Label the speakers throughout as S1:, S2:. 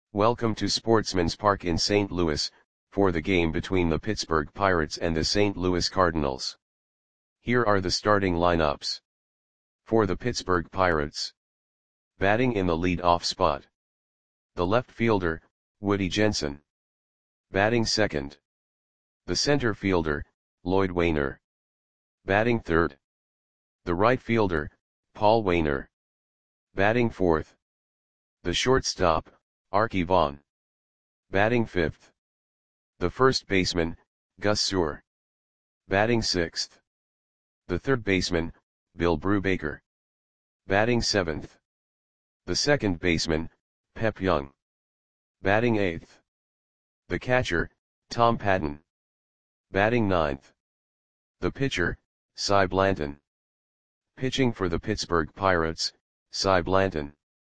S1: Welcome to Sportsman's Park in St. Louis, for the game between the Pittsburgh Pirates and the St. Louis Cardinals. Here are the starting lineups. For the Pittsburgh Pirates. Batting in the lead-off spot. The left fielder, Woody Jensen. Batting second. The center fielder, Lloyd Waner. Batting third. The right fielder, Paul Waner. Batting fourth. The shortstop, Arky Vaughan. Batting fifth. The first baseman, Gus Suhr. Batting sixth. The third baseman, Bill Brubaker. Batting seventh. The second baseman, Pep Young. Batting eighth. The catcher, Tom Patton. Batting ninth. The pitcher, Cy Blanton. Pitching for the Pittsburgh Pirates, Cy Blanton.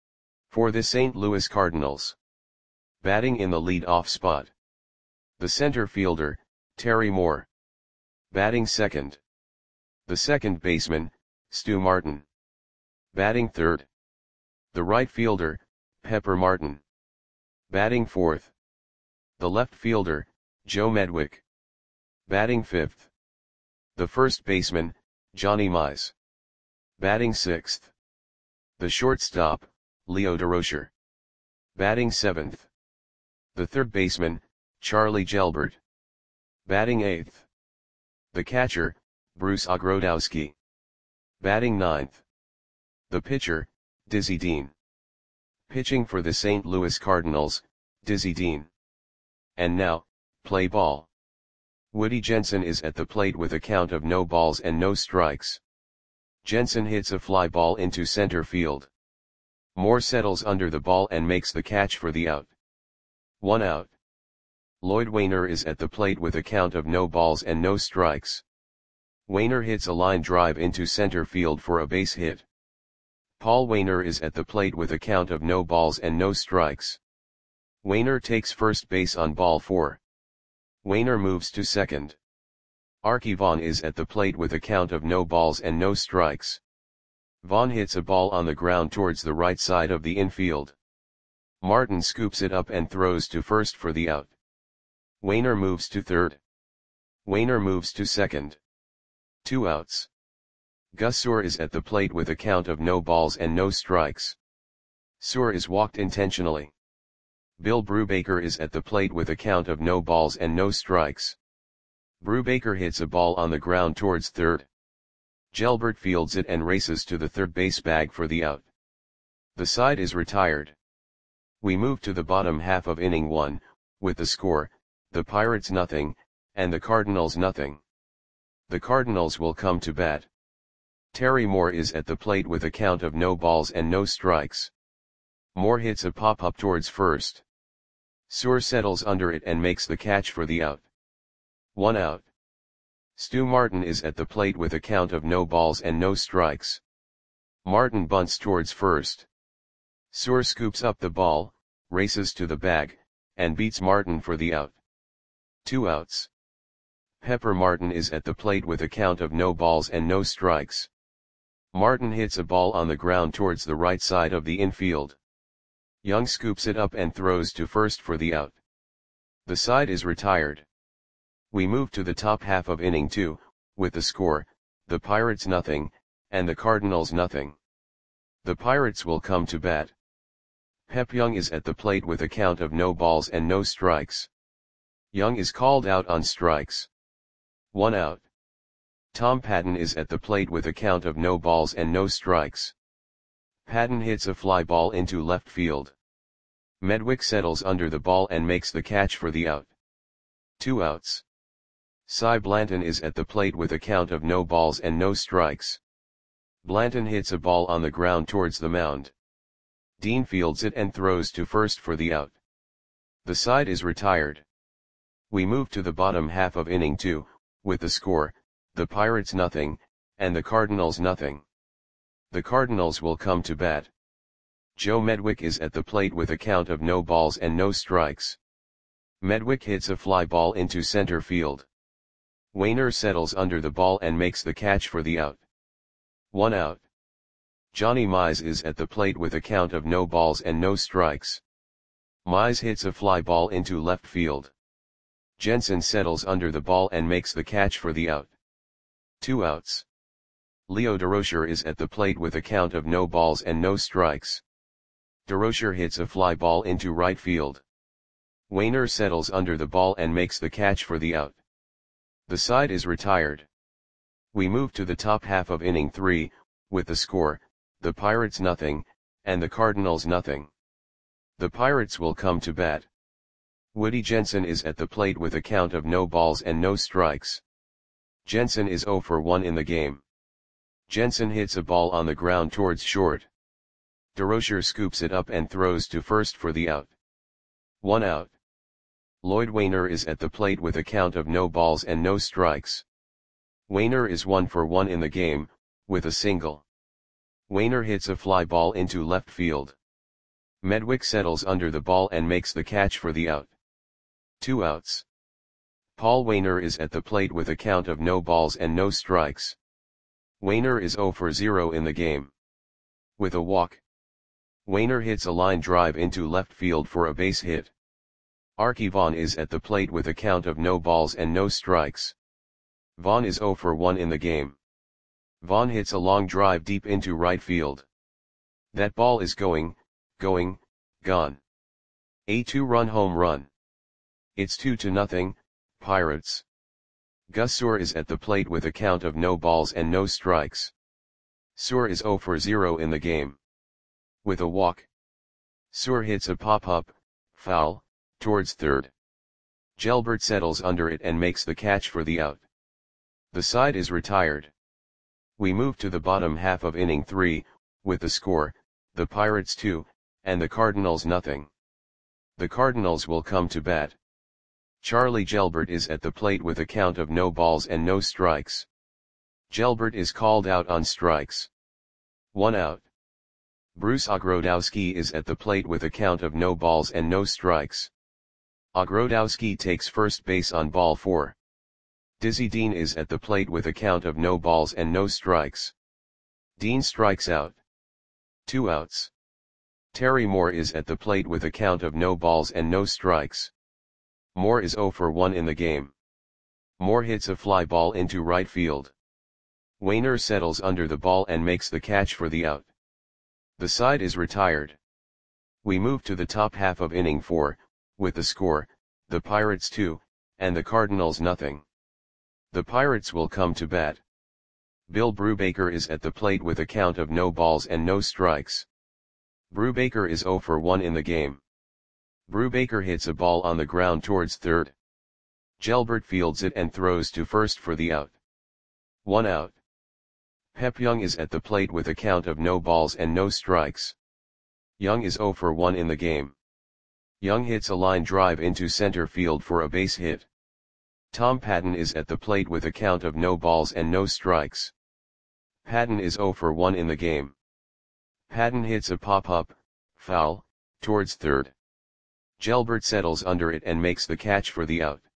S1: For the St. Louis Cardinals. Batting in the lead-off spot. The center fielder, Terry Moore. Batting second. The second baseman, Stu Martin. Batting third. The right fielder, Pepper Martin. Batting fourth. The left fielder, Joe Medwick. Batting fifth. The first baseman, Johnny Mize. Batting sixth. The shortstop, Leo Durocher. Batting seventh. The third baseman, Charlie Gelbert. Batting eighth. The catcher, Bruce Ogrodowski. Batting ninth. The pitcher, Dizzy Dean. Pitching for the St. Louis Cardinals, Dizzy Dean. And now, play ball. Woody Jensen is at the plate with a count of no balls and no strikes. Jensen hits a fly ball into center field. Moore settles under the ball and makes the catch for the out. 1 out. Lloyd Waner is at the plate with a count of no balls and no strikes. Waner hits a line drive into center field for a base hit. Paul Waner is at the plate with a count of no balls and no strikes. Waner takes first base on ball 4. Waner moves to second. Arky Vaughan is at the plate with a count of no balls and no strikes. Vaughan hits a ball on the ground towards the right side of the infield. Martin scoops it up and throws to first for the out. Waner moves to third. Waner moves to second. 2 outs. Gus Suhr is at the plate with a count of no balls and no strikes. Suhr is walked intentionally. Bill Brubaker is at the plate with a count of no balls and no strikes. Brubaker hits a ball on the ground towards third. Gelbert fields it and races to the third base bag for the out. The side is retired. We move to the bottom half of inning 1, with the score, the Pirates nothing, and the Cardinals nothing. The Cardinals will come to bat. Terry Moore is at the plate with a count of no balls and no strikes. Moore hits a pop-up towards first. Suhr settles under it and makes the catch for the out. 1 out. Stu Martin is at the plate with a count of no balls and no strikes. Martin bunts towards first. Suhr scoops up the ball, races to the bag, and beats Martin for the out. 2 outs. Pepper Martin is at the plate with a count of no balls and no strikes. Martin hits a ball on the ground towards the right side of the infield. Young scoops it up and throws to first for the out. The side is retired. We move to the top half of inning 2, with the score, the Pirates nothing, and the Cardinals nothing. The Pirates will come to bat. Pep Young is at the plate with a count of no balls and no strikes. Young is called out on strikes. 1 out. Tom Patton is at the plate with a count of no balls and no strikes. Patton hits a fly ball into left field. Medwick settles under the ball and makes the catch for the out. 2 outs. Cy Blanton is at the plate with a count of no balls and no strikes. Blanton hits a ball on the ground towards the mound. Dean fields it and throws to first for the out. The side is retired. We move to the bottom half of inning 2, with the score, the Pirates nothing, and the Cardinals nothing. The Cardinals will come to bat. Joe Medwick is at the plate with a count of no balls and no strikes. Medwick hits a fly ball into center field. Waner settles under the ball and makes the catch for the out. 1 out. Johnny Mize is at the plate with a count of no balls and no strikes. Mize hits a fly ball into left field. Jensen settles under the ball and makes the catch for the out. 2 outs. Leo Durocher is at the plate with a count of no balls and no strikes. Durocher hits a fly ball into right field. Wainer settles under the ball and makes the catch for the out. The side is retired. We move to the top half of inning 3, with the score, the Pirates nothing, and the Cardinals nothing. The Pirates will come to bat. Woody Jensen is at the plate with a count of no balls and no strikes. Jensen is 0 for 1 in the game. Jensen hits a ball on the ground towards short. Durocher scoops it up and throws to first for the out. 1 out. Lloyd Wainer is at the plate with a count of no balls and no strikes. Wainer is 1 for 1 in the game, with a single. Wainer hits a fly ball into left field. Medwick settles under the ball and makes the catch for the out. 2 outs. Paul Wainer is at the plate with a count of no balls and no strikes. Wainer is 0 for 0 in the game. With a walk. Wainer hits a line drive into left field for a base hit. Archie Vaughn is at the plate with a count of no balls and no strikes. Vaughn is 0 for 1 in the game. Vaughn hits a long drive deep into right field. That ball is gone. A 2-run home run. It's 2-0, Pirates. Gus Suhr is at the plate with a count of no balls and no strikes. Suhr is 0 for 0 in the game. With a walk. Suhr hits a pop-up, foul, towards third. Gelbert settles under it and makes the catch for the out. The side is retired. We move to the bottom half of inning 3, with the score, the Pirates 2, and the Cardinals nothing. The Cardinals will come to bat. Charlie Gelbert is at the plate with a count of no balls and no strikes. Gelbert is called out on strikes. 1 out. Bruce Ogrodowski is at the plate with a count of no balls and no strikes. Ogrodowski takes first base on ball 4. Dizzy Dean is at the plate with a count of no balls and no strikes. Dean strikes out. 2 outs. Terry Moore is at the plate with a count of no balls and no strikes. Moore is 0 for 1 in the game. Moore hits a fly ball into right field. Wainer settles under the ball and makes the catch for the out. The side is retired. We move to the top half of inning 4, with the score, the Pirates 2, and the Cardinals nothing. The Pirates will come to bat. Bill Brubaker is at the plate with a count of no balls and no strikes. Brubaker is 0 for 1 in the game. Brubaker hits a ball on the ground towards third. Gelbert fields it and throws to first for the out. 1 out. Pep Young is at the plate with a count of no balls and no strikes. Young is 0 for 1 in the game. Young hits a line drive into center field for a base hit. Tom Patton is at the plate with a count of no balls and no strikes. Patton is 0 for 1 in the game. Patton hits a pop-up, foul, towards third. Gelbert settles under it and makes the catch for the out.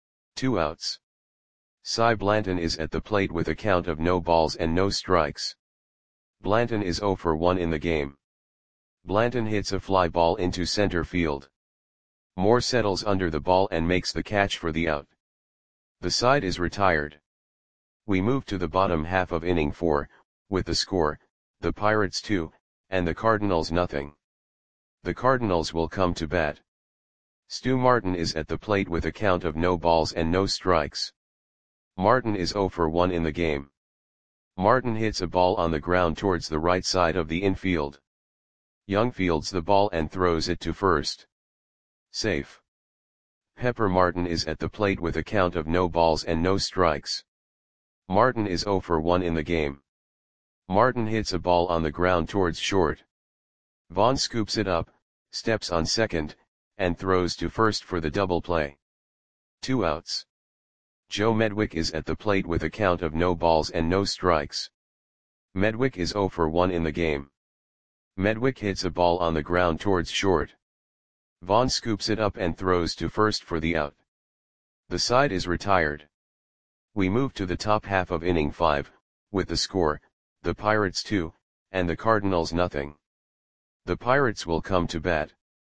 S1: 2 outs. Cy Blanton is at the plate with a count of no balls and no strikes. Blanton is 0 for 1 in the game. Blanton hits a fly ball into center field. Moore settles under the ball and makes the catch for the out. The side is retired. We move to the bottom half of inning 4, with the score, the Pirates 2, and the Cardinals nothing. The Cardinals will come to bat. Stu Martin is at the plate with a count of no balls and no strikes. Martin is 0 for 1 in the game. Martin hits a ball on the ground towards the right side of the infield. Young fields the ball and throws it to first. Safe. Pepper Martin is at the plate with a count of no balls and no strikes. Martin is 0 for 1 in the game. Martin hits a ball on the ground towards short. Vaughn scoops it up, steps on second, and throws to first for the double play. 2 outs. Joe Medwick is at the plate with a count of no balls and no strikes. Medwick is 0 for 1 in the game. Medwick hits a ball on the ground towards short. Vaughn scoops it up and throws to first for the out. The side is retired. We move to the top half of inning 5, with the score, the Pirates 2, and the Cardinals nothing. The Pirates will come to bat.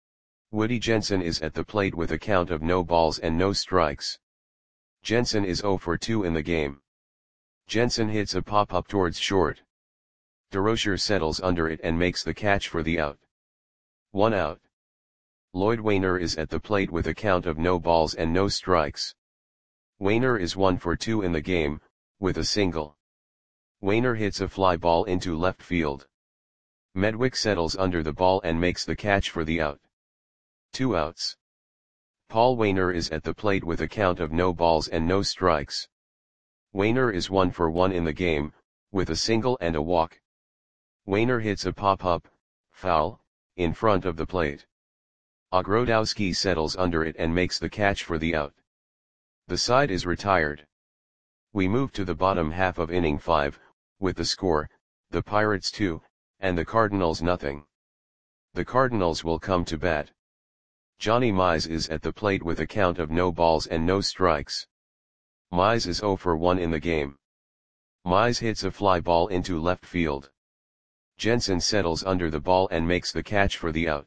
S1: Woody Jensen is at the plate with a count of no balls and no strikes. Jensen is 0 for 2 in the game. Jensen hits a pop-up towards short. DeRocher settles under it and makes the catch for the out. 1 out. Lloyd Waner is at the plate with a count of no balls and no strikes. Waner is 1 for 2 in the game, with a single. Waner hits a fly ball into left field. Medwick settles under the ball and makes the catch for the out. 2 outs. Paul Waner is at the plate with a count of no balls and no strikes. Waner is 1 for 1 in the game, with a single and a walk. Waner hits a pop-up, foul, in front of the plate. Ogrodowski settles under it and makes the catch for the out. The side is retired. We move to the bottom half of inning 5, with the score, the Pirates 2, and the Cardinals nothing. The Cardinals will come to bat. Johnny Mize is at the plate with a count of no balls and no strikes. Mize is 0 for 1 in the game. Mize hits a fly ball into left field. Jensen settles under the ball and makes the catch for the out.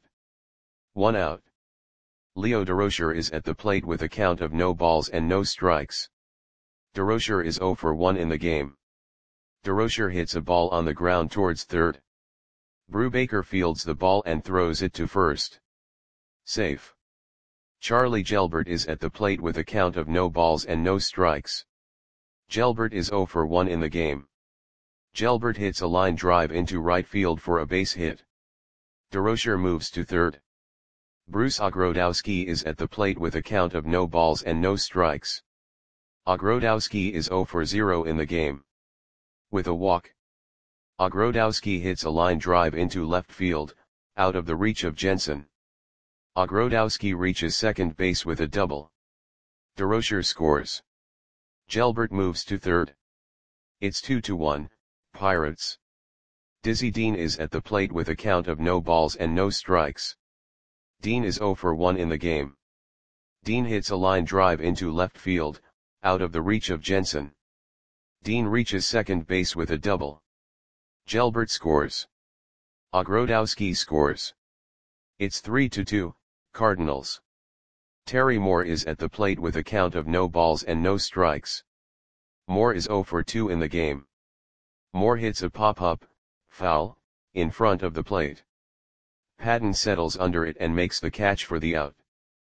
S1: 1 out. Leo DeRocher is at the plate with a count of no balls and no strikes. DeRocher is 0 for 1 in the game. DeRocher hits a ball on the ground towards third. Brubaker fields the ball and throws it to first. Safe. Charlie Gelbert is at the plate with a count of no balls and no strikes. Gelbert is 0 for 1 in the game. Gelbert hits a line drive into right field for a base hit. DeRocher moves to third. Bruce Ogrodowski is at the plate with a count of no balls and no strikes. Ogrodowski is 0 for 0 in the game. With a walk. Ogrodowski hits a line drive into left field, out of the reach of Jensen. Ogrodowski reaches second base with a double. DeRocher scores. Gelbert moves to third. It's 2-1, Pirates. Dizzy Dean is at the plate with a count of no balls and no strikes. Dean is 0 for 1 in the game. Dean hits a line drive into left field, out of the reach of Jensen. Dean reaches second base with a double. Gelbert scores. Ogrodowski scores. It's 3-2, Cardinals. Terry Moore is at the plate with a count of no balls and no strikes. Moore is 0 for 2 in the game. Moore hits a pop-up, foul, in front of the plate. Patton settles under it and makes the catch for the out.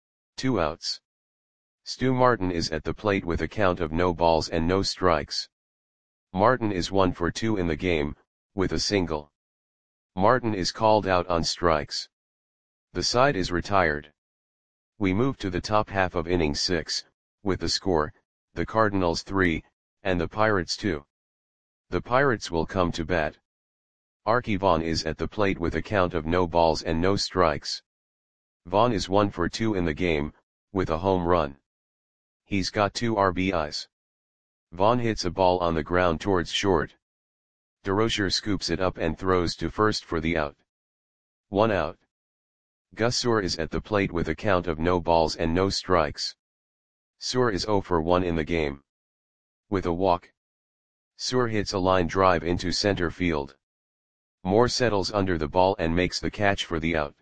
S1: 2 outs. Stu Martin is at the plate with a count of no balls and no strikes. Martin is 1 for 2 in the game, with a single. Martin is called out on strikes. The side is retired. We move to the top half of inning 6, with the score, the Cardinals 3, and the Pirates 2. The Pirates will come to bat. Archie Vaughn is at the plate with a count of no balls and no strikes. Vaughn is 1 for 2 in the game, with a home run. He's got 2 RBIs. Vaughn hits a ball on the ground towards short. DeRocher scoops it up and throws to first for the out. 1 out. Gus Suhr is at the plate with a count of no balls and no strikes. Suhr is 0 for 1 in the game. With a walk. Suhr hits a line drive into center field. Moore settles under the ball and makes the catch for the out.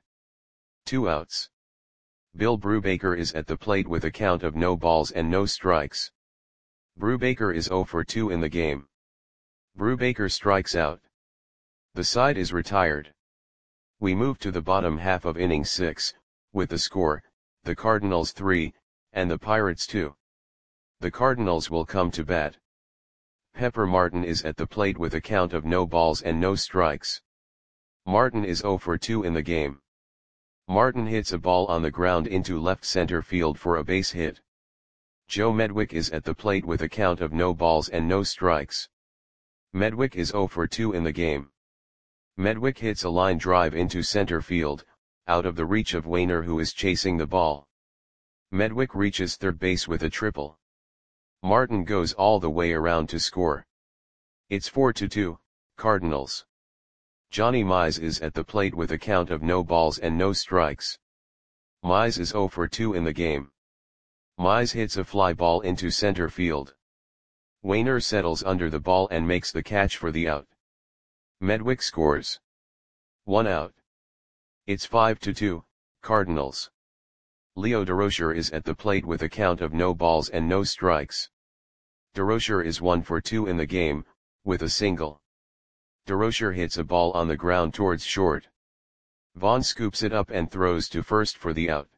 S1: 2 outs. Bill Brubaker is at the plate with a count of no balls and no strikes. Brubaker is 0 for 2 in the game. Brubaker strikes out. The side is retired. We move to the bottom half of inning 6, with the score, the Cardinals 3, and the Pirates 2. The Cardinals will come to bat. Pepper Martin is at the plate with a count of no balls and no strikes. Martin is 0 for 2 in the game. Martin hits a ball on the ground into left center field for a base hit. Joe Medwick is at the plate with a count of no balls and no strikes. Medwick is 0 for 2 in the game. Medwick hits a line drive into center field, out of the reach of Waner who is chasing the ball. Medwick reaches third base with a triple. Martin goes all the way around to score. It's 4-2, Cardinals. Johnny Mize is at the plate with a count of no balls and no strikes. Mize is 0 for 2 in the game. Mize hits a fly ball into center field. Waner settles under the ball and makes the catch for the out. Medwick scores. 1 out. It's 5-2, Cardinals. Leo Durocher is at the plate with a count of no balls and no strikes. Durocher is 1 for 2 in the game, with a single. Durocher hits a ball on the ground towards short. Vaughn scoops it up and throws to first for the out.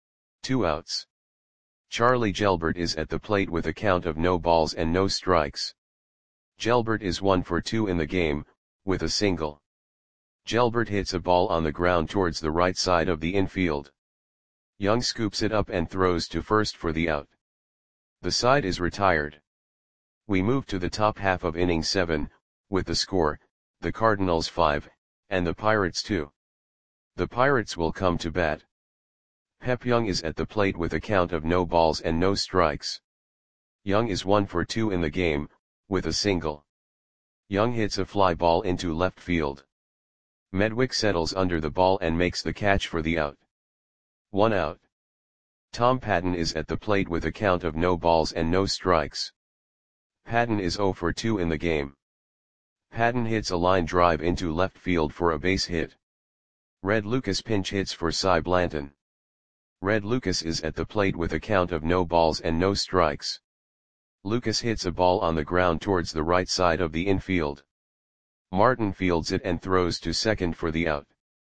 S1: 2 outs. Charlie Gelbert is at the plate with a count of no balls and no strikes. Gelbert is 1 for 2 in the game, with a single. Gelbert hits a ball on the ground towards the right side of the infield. Young scoops it up and throws to first for the out. The side is retired. We move to the top half of inning 7, with the score, the Cardinals 5, and the Pirates 2. The Pirates will come to bat. Pep Young is at the plate with a count of no balls and no strikes. Young is 1 for 2 in the game, with a single. Young hits a fly ball into left field. Medwick settles under the ball and makes the catch for the out. 1 out. Tom Patton is at the plate with a count of no balls and no strikes. Patton is 0 for 2 in the game. Patton hits a line drive into left field for a base hit. Red Lucas pinch hits for Cy Blanton. Red Lucas is at the plate with a count of no balls and no strikes. Lucas hits a ball on the ground towards the right side of the infield. Martin fields it and throws to second for the out.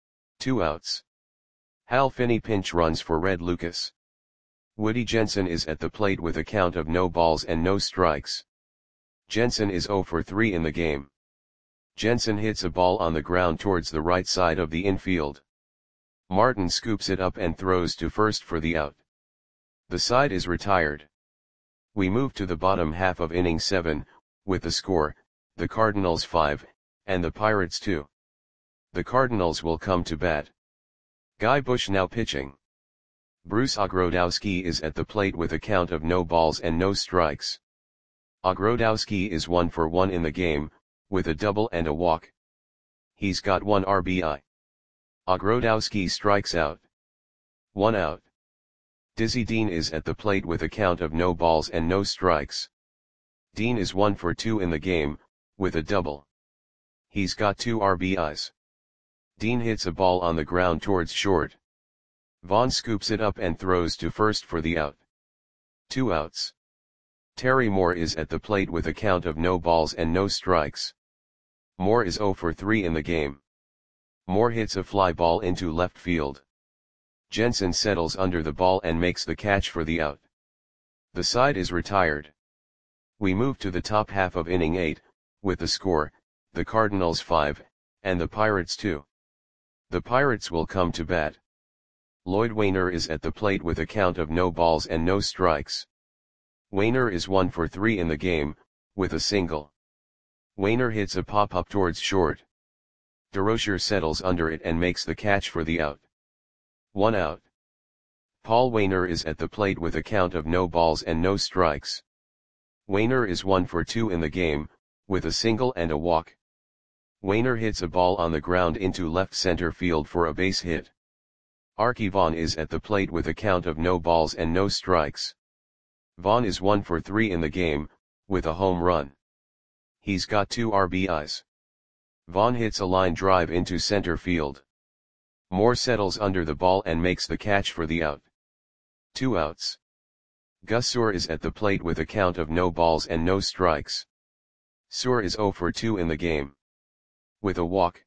S1: 2 outs. Hal Finney pinch runs for Red Lucas. Woody Jensen is at the plate with a count of no balls and no strikes. Jensen is 0 for 3 in the game. Jensen hits a ball on the ground towards the right side of the infield. Martin scoops it up and throws to first for the out. The side is retired. We move to the bottom half of inning 7, with the score, the Cardinals 5, and the Pirates 2. The Cardinals will come to bat. Guy Bush now pitching. Bruce Ogrodowski is at the plate with a count of no balls and no strikes. Ogrodowski is 1 for 1 in the game, with a double and a walk. He's got 1 RBI. Ogrodowski strikes out. 1 out. Dizzy Dean is at the plate with a count of no balls and no strikes. Dean is 1 for 2 in the game, with a double. He's got 2 RBIs. Dean hits a ball on the ground towards short. Vaughn scoops it up and throws to first for the out. 2 outs. Terry Moore is at the plate with a count of no balls and no strikes. Moore is 0 for 3 in the game. Moore hits a fly ball into left field. Jensen settles under the ball and makes the catch for the out. The side is retired. We move to the top half of inning 8, with the score, the Cardinals 5, and the Pirates 2. The Pirates will come to bat. Lloyd Wainer is at the plate with a count of no balls and no strikes. Wainer is 1 for 3 in the game, with a single. Wainer hits a pop-up towards short. Durocher settles under it and makes the catch for the out. 1 out. Paul Wainer is at the plate with a count of no balls and no strikes. Wainer is 1 for 2 in the game, with a single and a walk. Wainer hits a ball on the ground into left center field for a base hit. Arky Vaughan is at the plate with a count of no balls and no strikes. Vaughan is 1 for 3 in the game, with a home run. He's got 2 RBIs. Vaughan hits a line drive into center field. Moore settles under the ball and makes the catch for the out. 2 outs. Gus Suhr is at the plate with a count of no balls and no strikes. Suhr is 0 for 2 in the game. With a walk.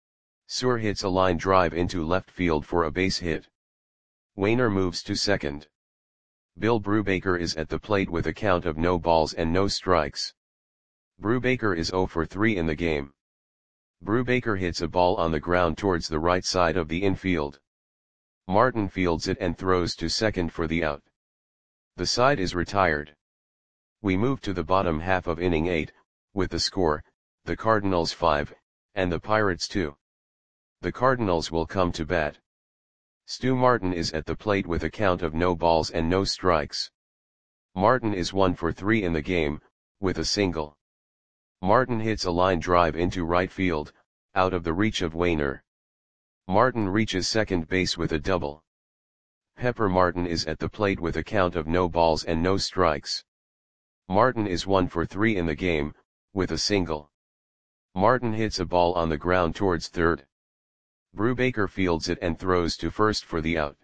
S1: Suhr hits a line drive into left field for a base hit. Wainer moves to second. Bill Brubaker is at the plate with a count of no balls and no strikes. Brubaker is 0 for 3 in the game. Brubaker hits a ball on the ground towards the right side of the infield. Martin fields it and throws to second for the out. The side is retired. We move to the bottom half of inning 8, with the score, the Cardinals 5, and the Pirates 2. The Cardinals will come to bat. Stu Martin is at the plate with a count of no balls and no strikes. Martin is 1 for 3 in the game, with a single. Martin hits a line drive into right field, out of the reach of Wainer. Martin reaches second base with a double. Pepper Martin is at the plate with a count of no balls and no strikes. Martin is 1 for 3 in the game, with a single. Martin hits a ball on the ground towards third. Brubaker fields it and throws to first for the out.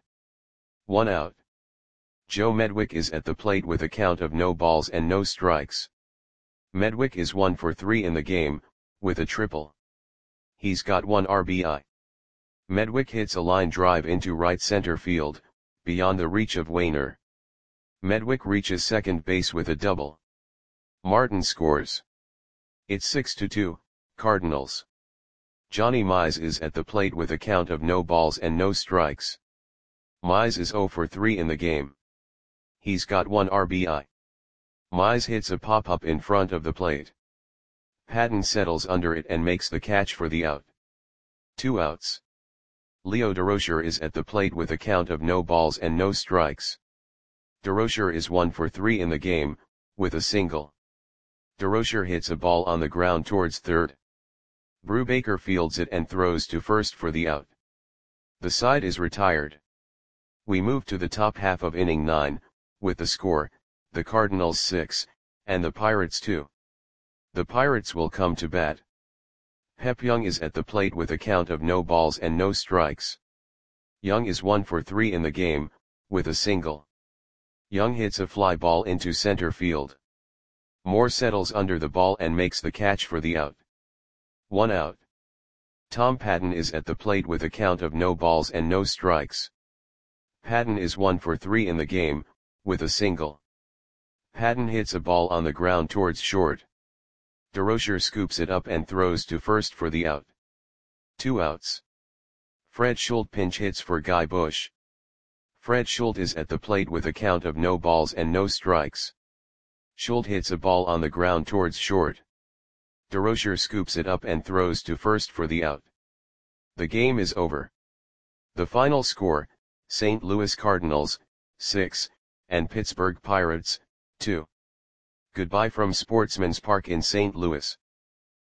S1: 1 out. Joe Medwick is at the plate with a count of no balls and no strikes. Medwick is 1 for 3 in the game, with a triple. He's got 1 RBI. Medwick hits a line drive into right center field, beyond the reach of Wainer. Medwick reaches second base with a double. Martin scores. It's 6-2, Cardinals. Johnny Mize is at the plate with a count of no balls and no strikes. Mize is 0 for 3 in the game. He's got 1 RBI. Mize hits a pop-up in front of the plate. Patton settles under it and makes the catch for the out. 2 outs. Leo Durocher is at the plate with a count of no balls and no strikes. Durocher is 1 for 3 in the game, with a single. Durocher hits a ball on the ground towards third. Brubaker fields it and throws to first for the out. The side is retired. We move to the top half of inning 9, with the score, the Cardinals 6, and the Pirates 2. The Pirates will come to bat. Pep Young is at the plate with a count of no balls and no strikes. Young is 1 for 3 in the game, with a single. Young hits a fly ball into center field. Moore settles under the ball and makes the catch for the out. 1 out. Tom Patton is at the plate with a count of no balls and no strikes. Patton is 1 for 3 in the game, with a single. Patton hits a ball on the ground towards short. Durocher scoops it up and throws to first for the out. 2 outs. Fred Schultz pinch hits for Guy Bush. Fred Schultz is at the plate with a count of no balls and no strikes. Schultz hits a ball on the ground towards short. Durocher scoops it up and throws to first for the out. The game is over. The final score, St. Louis Cardinals, 6, and Pittsburgh Pirates, 2. Goodbye from Sportsman's Park in St. Louis.